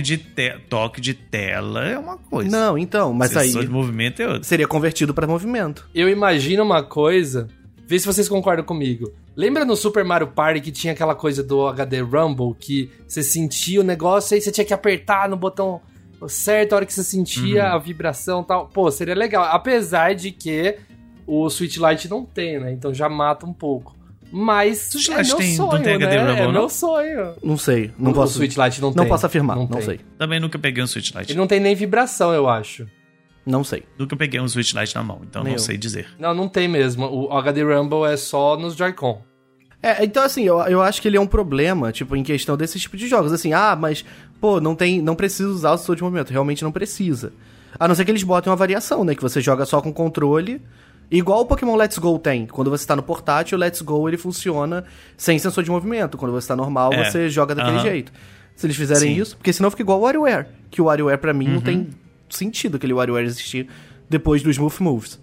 de tela é uma coisa. Não, então, mas sensor de movimento é outra. Seria convertido pra movimento. Eu imagino uma coisa... Vê se vocês concordam comigo. Lembra no Super Mario Party que tinha aquela coisa do HD Rumble, que você sentia o negócio e você tinha que apertar no botão certo a hora que você sentia a vibração e tal? Pô, seria legal. Apesar de que o Switch Lite não tem, né? Então já mata um pouco. Mas é meu sonho, não tem HD né? Rumble, É não? meu sonho. Não sei. Não posso, o Switch Lite não tem. Não posso afirmar, não sei. Também nunca peguei um Switch Lite. Ele não tem nem vibração, eu acho. Não sei. Nunca peguei um Switch Lite na mão, então não sei dizer. Não tem mesmo. O HD Rumble é só nos Joy-Con. Então assim, eu acho que ele é um problema, tipo, em questão desse tipo de jogos. Assim, mas, pô, não precisa usar o sensor de movimento. Realmente não precisa. A não ser que eles botem uma variação, né? Que você joga só com controle. Igual o Pokémon Let's Go tem. Quando você tá no portátil, o Let's Go ele funciona sem sensor de movimento. Quando você tá normal, você joga daquele jeito. Se eles fizerem isso, porque senão fica igual o WarioWare. Que o WarioWare, pra mim, não tem sentido aquele WarioWare existir depois dos Smooth Moves.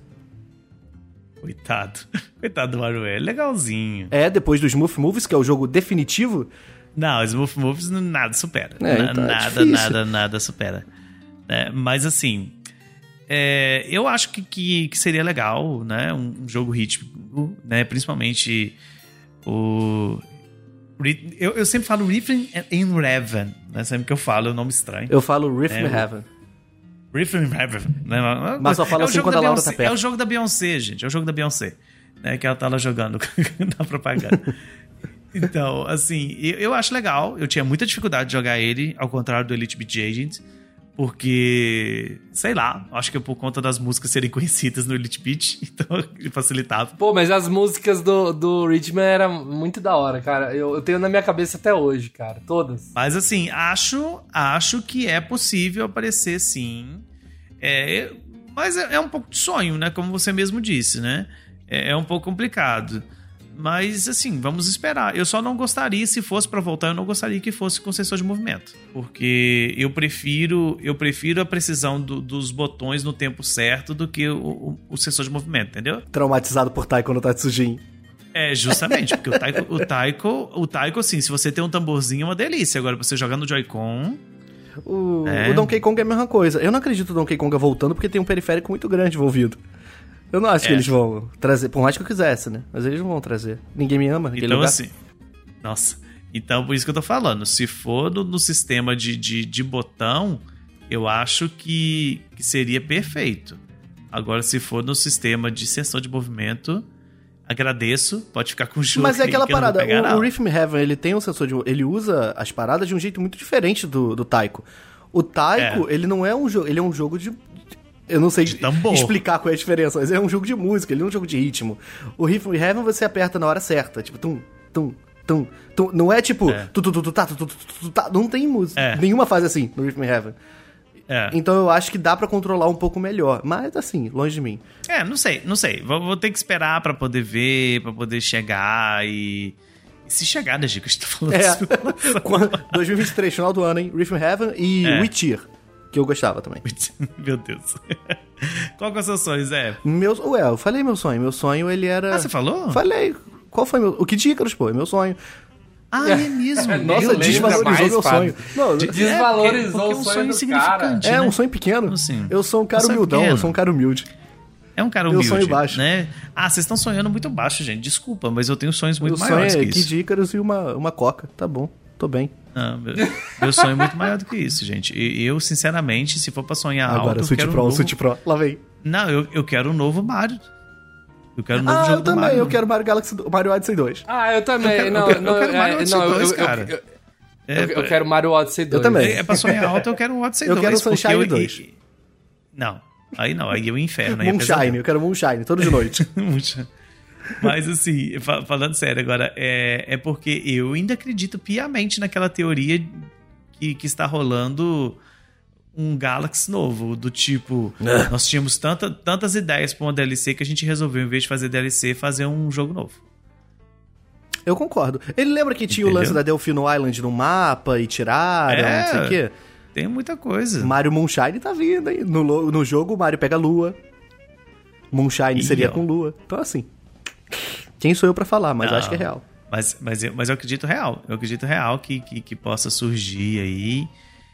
Coitado do WarioWare, legalzinho. Depois dos Smooth Moves, que é o jogo definitivo. Não, Smooth Moves nada supera. Então nada supera. Mas assim, eu acho que seria legal, né? Um jogo rítmico, né? Principalmente o... Eu sempre falo Rhythm in Heaven, né? Sempre que eu falo, é um nome estranho. Eu falo Rhythm Heaven. Rhythm Heaven, né? Mas só fala assim quando a Laura tá perto. É o jogo da Beyoncé, gente. É o jogo da Beyoncé. Né? Que ela tá lá jogando na propaganda. Então, assim, eu acho legal. Eu tinha muita dificuldade de jogar ele, ao contrário do Elite Beat Agent. Porque, sei lá, acho que é por conta das músicas serem conhecidas no Elite Beat, então ele facilitava. Pô, mas as músicas do Richman eram muito da hora, cara. Eu tenho na minha cabeça até hoje, cara. Todas. Mas assim, acho que é possível aparecer sim. Mas é um pouco de sonho, né? Como você mesmo disse, né? É um pouco complicado. Mas, assim, vamos esperar. Eu só não gostaria, se fosse pra voltar, eu não gostaria que fosse com sensor de movimento. Porque eu prefiro a precisão dos botões no tempo certo do que o sensor de movimento, entendeu? Traumatizado por Taiko no Tatsujin. Justamente, porque o Taiko, assim, se você tem um tamborzinho é uma delícia. Agora, você jogar no Joy-Con... O Donkey Kong é a mesma coisa. Eu não acredito no Donkey Kong voltando porque tem um periférico muito grande envolvido. Eu não acho que eles vão trazer, por mais que eu quisesse, né? Mas eles não vão trazer. Ninguém me ama naquele lugar. Assim, nossa. Então, por isso que eu tô falando. Se for no sistema de botão, eu acho que seria perfeito. Agora, se for no sistema de sensor de movimento, agradeço. Pode ficar com o jogo. Mas é aquela parada. O Rhythm Heaven, ele tem um sensor de... Ele usa as paradas de um jeito muito diferente do Taiko. O Taiko, ele não é um jogo... Ele é um jogo de... Eu não sei explicar qual é a diferença, mas é um jogo de música, ele não é um jogo de ritmo. O Rhythm Heaven você aperta na hora certa, tipo, tum, tum, tum, tum. Não é tipo, não tem música. Nenhuma fase assim no Rhythm Heaven. Então eu acho que dá pra controlar um pouco melhor, mas assim, longe de mim. Não sei. Vou ter que esperar pra poder ver, pra poder chegar e Se chegar, né, Gico? A gente tá falando É. isso. 2023, final do ano, hein? Rift from Heaven e Witcher, que eu gostava também. Meu Deus. Qual que é o seu sonho, Zé? Eu falei meu sonho. Meu sonho, ele era... Ah, você falou? Falei. Qual foi meu... O Kid Icarus, pô, é meu sonho. Ah, é mesmo. Nossa, lembra desvalorizou mais, meu sonho. Não, Desvalorizou porque o um sonho sonho do insignificante, cara. é né? um sonho pequeno. Assim, Eu sou um cara sonho humildão, pequeno. eu sou um cara humilde. É um cara Meu humilde, sonho baixo. né? Ah, vocês estão sonhando muito baixo, gente. Desculpa, mas eu tenho sonhos muito Meu sonho maiores é que isso. Kid Icarus e uma coca. Tá bom, tô bem. Não, meu sonho é muito maior do que isso, gente. E eu, sinceramente, se for pra sonhar Agora, alto, eu Switch quero Pro, um novo... Switch Pro. Lá vem. Não, eu quero um novo Mario. Eu quero um novo jogo eu do também. Mario. Eu quero Mario Odyssey 2. Ah, eu também. Eu Não, quero não, Mario Odyssey 2, cara. Eu quero Mario Odyssey 2. Eu também. É pra sonhar alto, eu quero um Odyssey 2. Eu quero o Sunshine porque 2. Não, aí não, aí é o inferno. Aí é Moonshine, eu quero Moonshine, todo de noite. Mas assim, falando sério agora, é porque eu ainda acredito piamente naquela teoria que está rolando um Galaxy novo, do tipo, nós tínhamos tantas ideias pra uma DLC que a gente resolveu, em vez de fazer DLC, fazer um jogo novo. Eu concordo. Ele lembra que tinha o lance da Delfino Island no mapa e tiraram, não sei o quê? Tem muita coisa. Mario Moonshine tá vindo aí. No jogo, o Mario pega lua. Moonshine seria com lua. Então, assim, quem sou eu pra falar, mas eu acho que é real. Mas eu acredito real. Eu acredito real que possa surgir aí.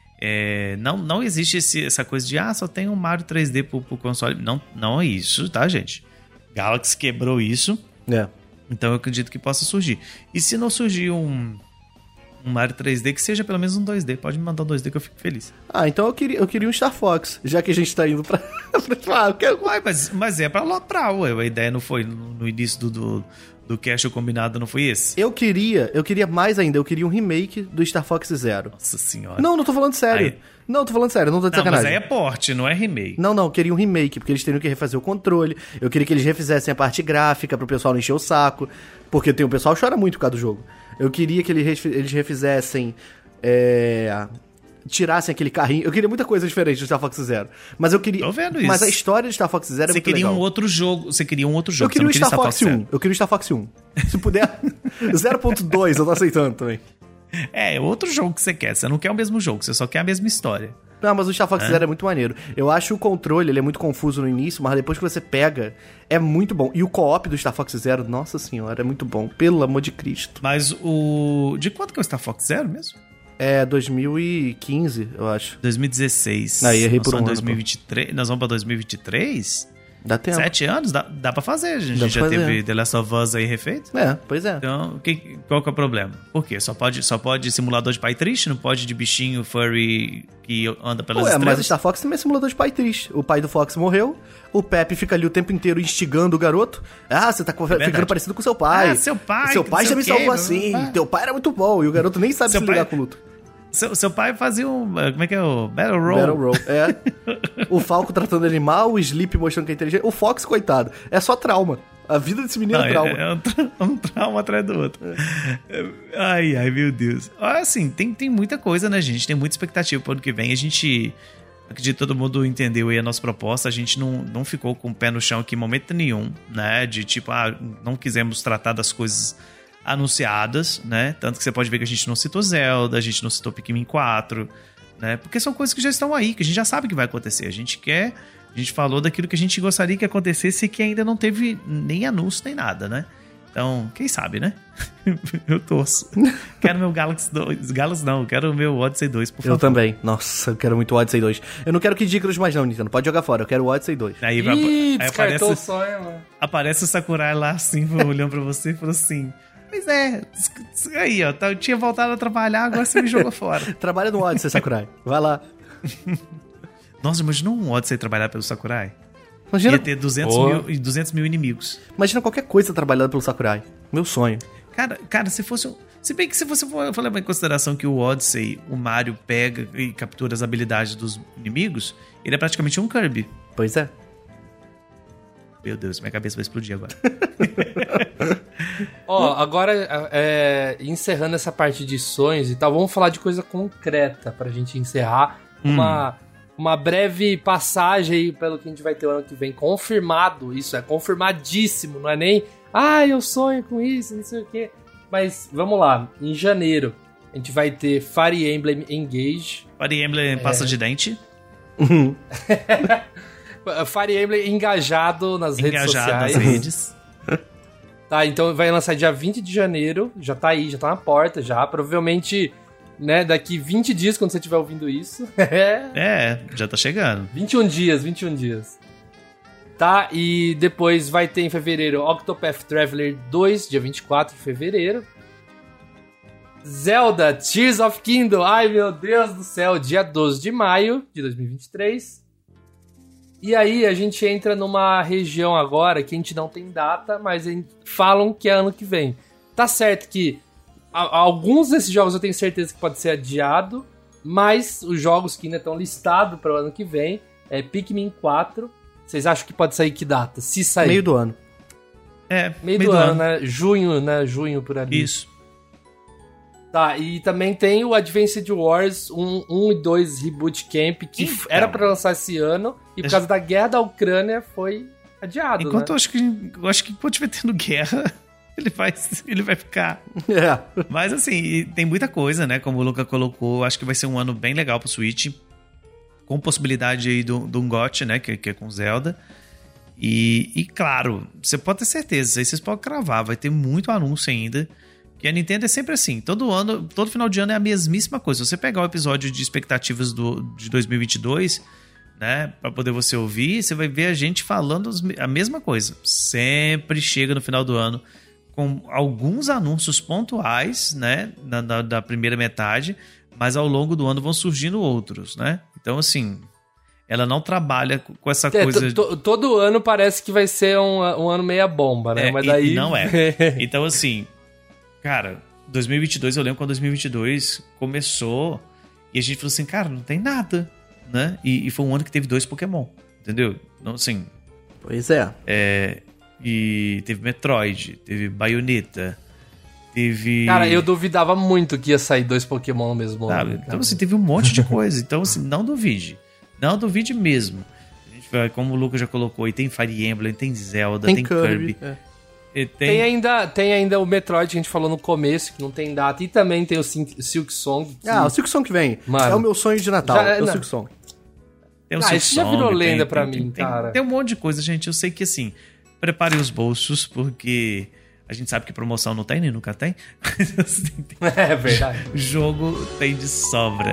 Não existe essa coisa de só tem um Mario 3D pro console. Não é isso, tá, gente? Galaxy quebrou isso. Então eu acredito que possa surgir. E se não surgir um Mario 3D, que seja pelo menos um 2D. Pode me mandar um 2D que eu fico feliz. Então eu queria um Star Fox, já que a gente tá indo pra... eu quero... Mas é pra aloprar, ué. A ideia não foi no início do cast, o combinado não foi esse? Eu queria mais ainda, eu queria um remake do Star Fox Zero. Nossa senhora. Não tô falando sério. Não tô falando sério, não tô de sacanagem. Mas aí é porte, não é remake. Não, eu queria um remake, porque eles teriam que refazer o controle. Eu queria que eles refizessem a parte gráfica pro pessoal não encher o saco. Porque o pessoal chora muito por causa do jogo. Eu queria que eles refizessem... tirassem aquele carrinho. Eu queria muita coisa diferente do Star Fox Zero. Mas eu queria... Tô vendo isso. Mas a história do Star Fox Zero é muito legal. Você queria um outro jogo. Eu queria o você Star não Fox 1. Eu queria o Star Fox 1. Se puder... 0.2 eu tô aceitando também. É outro jogo que você quer. Você não quer o mesmo jogo, você só quer a mesma história. Não, mas o Star Fox Zero é muito maneiro. Eu acho o controle, ele é muito confuso no início, mas depois que você pega, é muito bom. E o co-op do Star Fox Zero, nossa senhora, é muito bom. Pelo amor de Cristo. Mas de quanto que é o Star Fox Zero mesmo? É 2015, eu acho. 2016. Aí errei por um ano. 2023. Nós vamos pra 2023? Dá tempo. 7 anos? Dá pra fazer. A gente Dá já pra fazer. teve The Last of Us aí refeito. Pois é. Então, qual que é o problema? Por quê? Só pode simulador de pai triste? Não pode de bichinho furry que anda pelas estrelas? Mas Star Fox também é simulador de pai triste. O pai do Fox morreu, o Pepe fica ali o tempo inteiro instigando o garoto. Você tá ficando parecido com seu pai. Seu pai. Seu pai já me salvou assim. Teu pai era muito bom. E o garoto nem sabe se ligar com o luto. Seu pai fazia como é que é o Battle Roll? Battle Roll, O Falco tratando ele mal, o Sleep mostrando que é inteligente. O Fox, coitado, é só trauma. A vida desse menino é trauma. É um trauma atrás do outro. Ai, meu Deus. Assim, tem muita coisa, né, gente? Tem muita expectativa pro ano que vem. A gente... Acredito que todo mundo entendeu aí a nossa proposta. A gente não ficou com o pé no chão aqui em momento nenhum, né? De tipo, não quisemos tratar das coisas anunciadas, né? Tanto que você pode ver que a gente não citou Zelda, a gente não citou Pikmin 4, né? Porque são coisas que já estão aí, que a gente já sabe que vai acontecer. A gente falou daquilo que a gente gostaria que acontecesse e que ainda não teve nem anúncio, nem nada, né? Então, quem sabe, né? Eu torço. Quero meu Galaxy 2. Galaxy não, quero o meu Odyssey 2, por favor. Eu também. Nossa, eu quero muito o Odyssey 2. Eu não quero Kid Icarus mais não, Nintendo. Pode jogar fora, eu quero o Odyssey 2. Aí descartou o sonho, mano. Aparece o Sakurai lá, assim, olhando pra você e falou assim... Pois aí, ó, eu tinha voltado a trabalhar, agora você me jogou fora. Trabalha no Odyssey, Sakurai. Vai lá. Nossa, imagina um Odyssey trabalhar pelo Sakurai. Imagina... Ia ter 200 mil inimigos. Imagina qualquer coisa trabalhada pelo Sakurai. Meu sonho. Cara, se fosse... Se bem que se você for levar em consideração que o Odyssey, o Mario pega e captura as habilidades dos inimigos, ele é praticamente um Kirby. Pois é. Meu Deus, minha cabeça vai explodir agora. Agora, encerrando essa parte de sonhos e tal, vamos falar de coisa concreta pra gente encerrar. Uma breve passagem aí pelo que a gente vai ter o ano que vem. Confirmado, isso é confirmadíssimo, não é nem... eu sonho com isso, não sei o quê. Mas vamos lá, em janeiro a gente vai ter Fire Emblem Engage. Fire Emblem pasta de dente. Fire Emblem engajado nas redes sociais. Nas redes. Tá, então vai lançar dia 20 de janeiro. Já tá aí, já tá na porta já. Provavelmente, né, daqui 20 dias, quando você estiver ouvindo isso. Já tá chegando. 21 dias. Tá, e depois vai ter em fevereiro Octopath Traveler 2, dia 24 de fevereiro. Zelda Tears of Kingdom, ai meu Deus do céu, dia 12 de maio de 2023. E aí a gente entra numa região agora que a gente não tem data, mas falam que é ano que vem. Tá certo que alguns desses jogos eu tenho certeza que pode ser adiado, mas os jogos que ainda estão listados para o ano que vem é Pikmin 4. Vocês acham que pode sair que data? Se sair. Meio do ano. Meio do ano, né? Junho por ali. Isso. Tá, e também tem o Advanced Wars 1 e 2 Reboot Camp, que então, era pra lançar esse ano, e por causa da guerra da Ucrânia foi adiado, enquanto né? eu acho que enquanto estiver tendo guerra, ele vai ficar. Mas assim, tem muita coisa, né? Como o Luca colocou, acho que vai ser um ano bem legal pro Switch, com possibilidade aí de um GOT, né? Que é com Zelda. E claro, você pode ter certeza, aí vocês podem cravar, vai ter muito anúncio ainda. Que a Nintendo é sempre assim, todo final de ano é a mesmíssima coisa. Se você pegar o episódio de expectativas de 2022, né, pra poder você ouvir, você vai ver a gente falando a mesma coisa. Sempre chega no final do ano com alguns anúncios pontuais, né, da primeira metade, mas ao longo do ano vão surgindo outros, né? Então, assim, ela não trabalha com essa coisa... Todo ano parece que vai ser um ano meia bomba, né? Mas daí... Não é. Então, assim... Cara, 2022, eu lembro quando 2022 começou e a gente falou assim, cara, não tem nada, né? E foi um ano que teve 2 Pokémon, entendeu? Então, assim... Pois é. E teve Metroid, teve Bayonetta, teve... Cara, eu duvidava muito que ia sair 2 Pokémon no mesmo ano. Então, assim, teve um monte de coisa. Então, assim, não duvide. Não duvide mesmo. A gente vai, como o Lucas já colocou, aí tem Fire Emblem, tem Zelda, tem Kirby. Tem ainda o Metroid que a gente falou no começo, que não tem data. E também tem o Silk Song. O Silk Song que vem. Mano, é o meu sonho de Natal, o Silk Song. Tem o Silk isso já virou lenda pra mim, cara. Tem um monte de coisa, gente. Eu sei que, assim, preparem os bolsos, porque a gente sabe que promoção não tem, nem nunca tem. É verdade. O jogo tem de sobra.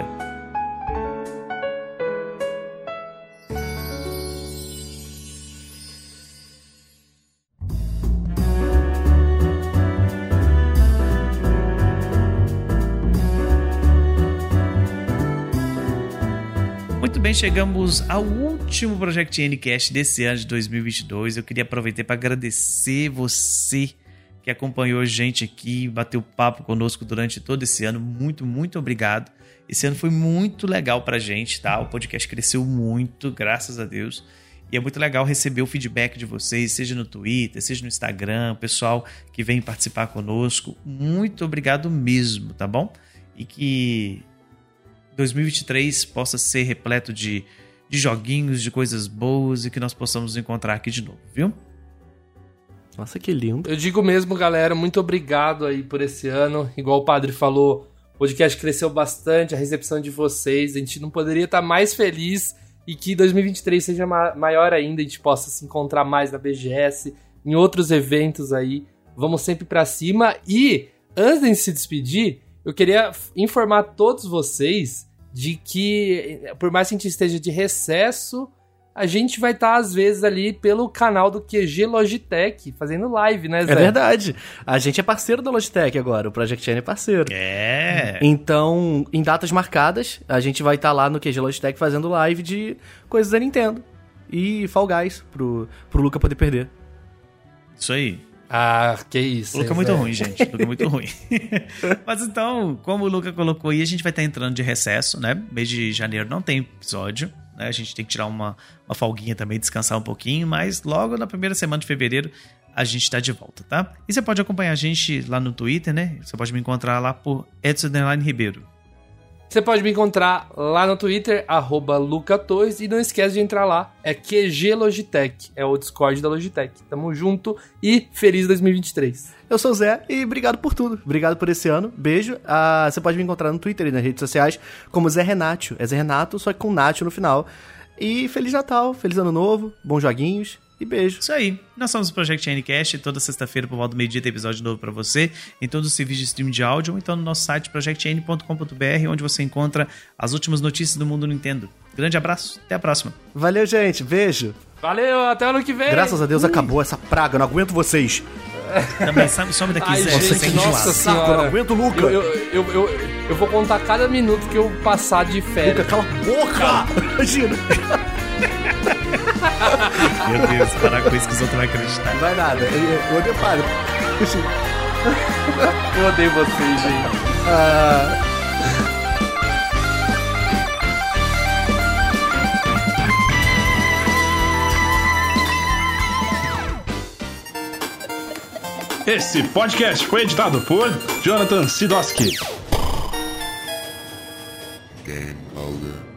Muito bem, chegamos ao último Project Ncast desse ano de 2022. Eu queria aproveitar para agradecer você que acompanhou a gente aqui, bateu papo conosco durante todo esse ano. Muito, muito obrigado. Esse ano foi muito legal pra gente, tá? O podcast cresceu muito, graças a Deus. E é muito legal receber o feedback de vocês, seja no Twitter, seja no Instagram, o pessoal que vem participar conosco. Muito obrigado mesmo, tá bom? E que 2023 possa ser repleto de joguinhos, de coisas boas e que nós possamos nos encontrar aqui de novo, viu? Nossa, que lindo. Eu digo mesmo, galera, muito obrigado aí por esse ano. Igual o padre falou, o podcast cresceu bastante, a recepção de vocês. A gente não poderia estar mais feliz e que 2023 seja maior ainda, a gente possa se encontrar mais na BGS, em outros eventos aí. Vamos sempre pra cima. E, antes de se despedir, eu queria informar todos vocês de que, por mais que a gente esteja de recesso, a gente vai estar, às vezes, ali pelo canal do QG Logitech, fazendo live, né, Zé? É verdade. A gente é parceiro da Logitech agora, o Project N é parceiro. Então, em datas marcadas, a gente vai estar lá no QG Logitech fazendo live de coisas da Nintendo. E Fall Guys, pro Luca poder perder. Isso aí. Ah, que isso. O Luca é muito ruim, gente. O Luca é muito ruim. Mas então, como o Luca colocou aí, a gente vai estar entrando de recesso, né? Mês de janeiro não tem episódio, né? A gente tem que tirar uma folguinha também, descansar um pouquinho, mas logo na primeira semana de fevereiro a gente tá de volta, tá? E você pode acompanhar a gente lá no Twitter, né? Você pode me encontrar lá por Edson Ribeiro. Você pode me encontrar lá no Twitter, @LucaTorres, e não esquece de entrar lá, é QG Logitech, é o Discord da Logitech. Tamo junto e feliz 2023. Eu sou o Zé e obrigado por tudo. Obrigado por esse ano. Beijo. Você pode me encontrar no Twitter e nas redes sociais como Zé Renato. É Zé Renato, só que com Nacho no final. E Feliz Natal, Feliz Ano Novo, bons joguinhos e beijo. Isso aí. Nós somos o Project Ncast. Toda sexta-feira, por volta do meio-dia, tem episódio novo pra você em todos os serviços de streaming de áudio ou então no nosso site projectn.com.br, onde você encontra as últimas notícias do mundo Nintendo. Grande abraço. Até a próxima. Valeu, gente. Beijo. Valeu, até ano que vem. Graças a Deus acabou essa praga. Eu não aguento vocês. Também some daqui, Ai, Zé. gente, Você tem nossa senhora. Eu não aguento o Luca. Eu vou contar cada minuto que eu passar de férias. Luca, cala a boca. Imagina. Meu Deus, parar com isso que os outros vão acreditar. Não vai nada. Eu odeio paro. Eu odeio vocês, gente. Esse podcast foi editado por Jonathan Sidoski. Game over.